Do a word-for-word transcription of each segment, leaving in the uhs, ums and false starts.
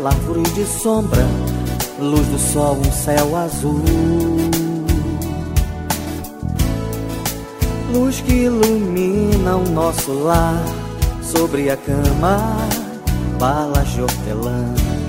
árvore de sombra, luz do sol, um céu azul. Luz que ilumina o nosso lar, sobre a cama, balas de hortelã.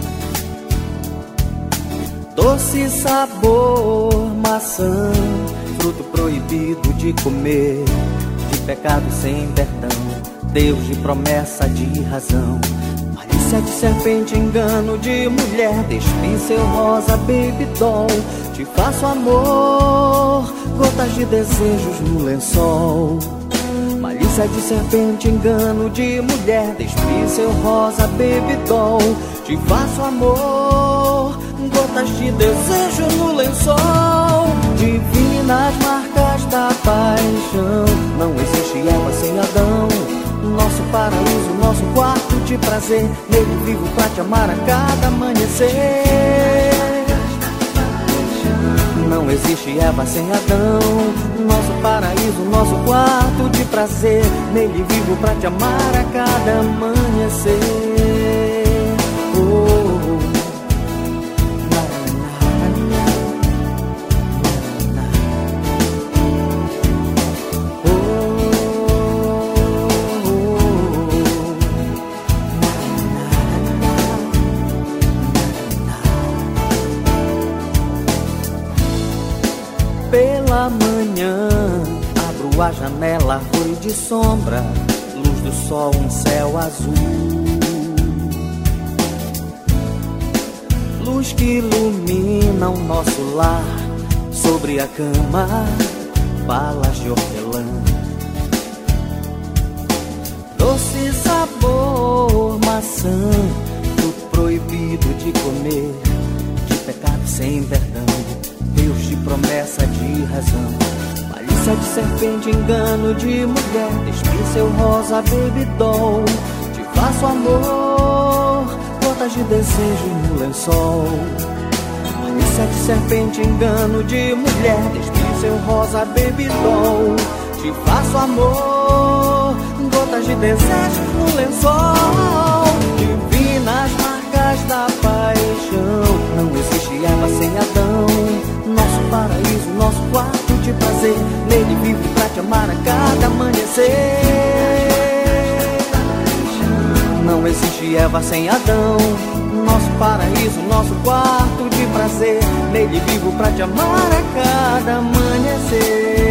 Doce sabor, maçã, fruto proibido de comer, de pecado sem perdão, Deus de promessa, de razão. Malícia de serpente, engano de mulher, despi seu rosa, baby doll. Te faço amor, gotas de desejos no lençol. Malícia de serpente, engano de mulher, despi seu rosa, baby doll. Te faço amor, gotas de desejo no lençol. Divinas marcas da paixão, não existe Eva sem Adão. Nosso paraíso, nosso quarto de prazer, nele vivo pra te amar a cada amanhecer. Não existe Eva sem Adão. Nosso paraíso, nosso quarto de prazer, nele vivo pra te amar a cada amanhecer. Oh. Pela manhã, abro a janela, árvore de sombra, luz do sol, um céu azul. Luz que ilumina o nosso lar, sobre a cama, balas de hortelã. Doce sabor, maçã, fruto proibido de comer, de pecado sem perdão, Deus de promessa, de razão. Malícia de serpente, engano de mulher, despi seu rosa, baby doll. Te faço amor, gotas de desejo no lençol. Malícia de serpente, engano de mulher, despi seu rosa, baby doll. Te faço amor, gotas de desejo no lençol. Divinas marcas da paixão, não existe Eva sem Adão. Nosso paraíso, nosso quarto de prazer, nele vivo pra te amar a cada amanhecer. Não existe Eva sem Adão. Nosso paraíso, nosso quarto de prazer, nele vivo pra te amar a cada amanhecer.